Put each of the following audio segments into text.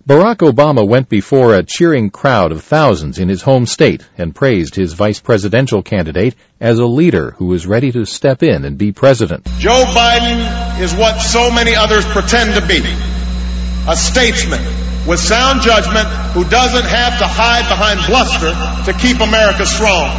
Barack Obama went before a cheering crowd of thousands in his home state and praised his vice presidential candidate as a leader who is ready to step in and be president. Joe Biden is what so many others pretend to be, a statesman with sound judgment who doesn't have to hide behind bluster to keep America strong.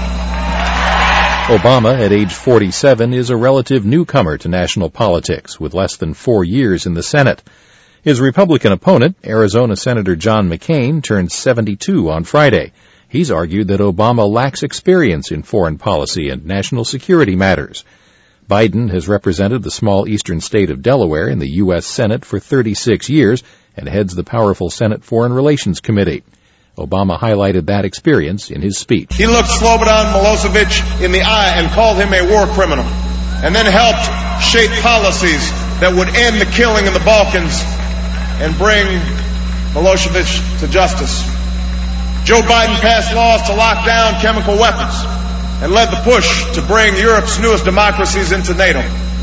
Obama, at age 47, is a relative newcomer to national politics with less than 4 years in the Senate. His Republican opponent, Arizona Senator John McCain, turned 72 on Friday. He's argued that Obama lacks experience in foreign policy and national security matters. Biden has represented the small eastern state of Delaware in the U.S. Senate for 36 years and heads the powerful Senate Foreign Relations Committee. Obama highlighted that experience in his speech. He looked Slobodan Milosevic in the eye and called him a war criminal, and then helped shape policies that would end the killing in the Balkans and bring Milosevic to justice. Joe Biden passed laws to lock down chemical weapons and led the push to bring Europe's newest democracies into NATO.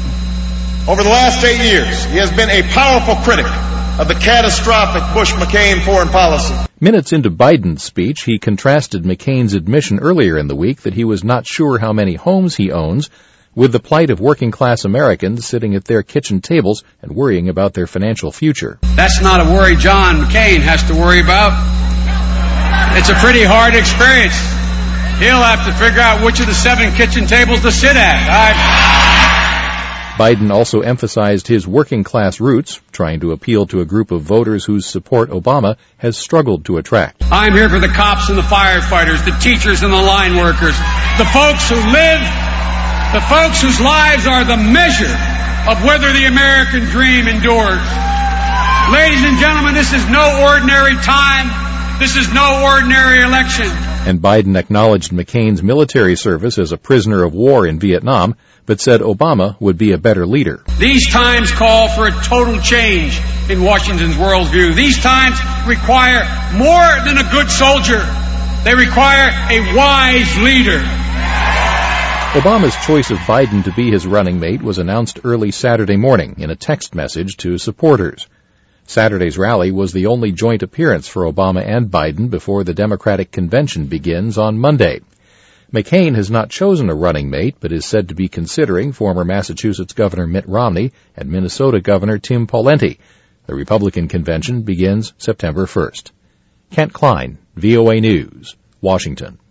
Over the last 8 years, he has been a powerful critic of the catastrophic Bush-McCain foreign policy. Minutes into Biden's speech, he contrasted McCain's admission earlier in the week that he was not sure how many homes he owns with the plight of working-class Americans sitting at their kitchen tables and worrying about their financial future. That's not a worry John McCain has to worry about. It's a pretty hard experience. He'll have to figure out which of the 7 kitchen tables to sit at. Biden also emphasized his working-class roots, trying to appeal to a group of voters whose support Obama has struggled to attract. I'm here for the cops and the firefighters, the teachers and the line workers, the folks who live, the folks whose lives are the measure of whether the American dream endures. Ladies and gentlemen, this is no ordinary time. This is no ordinary election. And Biden acknowledged McCain's military service as a prisoner of war in Vietnam, but said Obama would be a better leader. These times call for a total change in Washington's worldview. These times require more than a good soldier. They require a wise leader. Obama's choice of Biden to be his running mate was announced early Saturday morning in a text message to supporters. Saturday's rally was the only joint appearance for Obama and Biden before the Democratic convention begins on Monday. McCain has not chosen a running mate, but is said to be considering former Massachusetts Governor Mitt Romney and Minnesota Governor Tim Pawlenty. The Republican convention begins September 1st. Kent Klein, VOA News, Washington.